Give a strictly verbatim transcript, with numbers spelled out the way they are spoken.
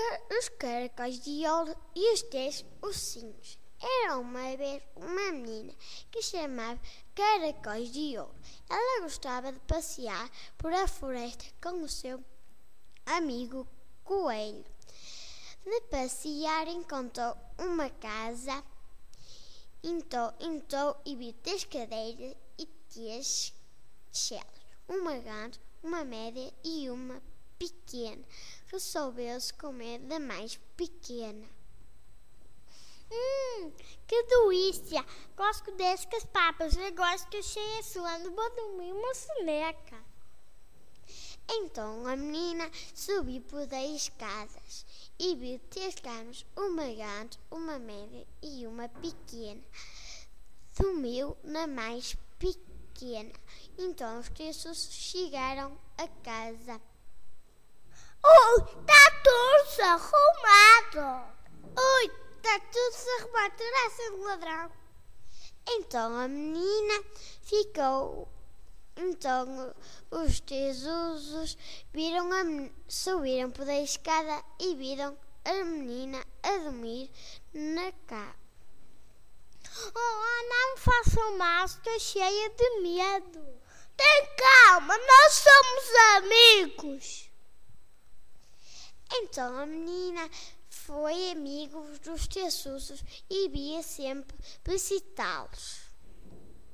os caracóis de ouro e os dez ursinhos. Era uma vez uma menina que se chamava Caracóis de Ouro. Ela gostava de passear por a floresta com o seu amigo Coelho. De passear encontrou uma casa, entrou, entrou e viu três cadeiras e três celas, uma grande, uma média e uma pequena. Resolveu-se comer da mais pequena. Hum, que delícia! Gosto destas papas, eu gosto que cheia suando, vou dormir uma soneca. Então a menina subiu por dez escadas e viu três camas, uma grande, uma média e uma pequena. Dormiu na mais pequena. Então os três chegaram a casa. Oi, está tudo arrumado. Oi, está tudo arrumado, raça de ladrão. Então a menina ficou. Então os três ursos viram a men... subiram por a escada e viram a menina a dormir na cama. Oh, não me façam mal, estou cheia de medo. Tem calma, nós somos amigos. Então a menina foi amigo dos três ursos e via sempre visitá-los.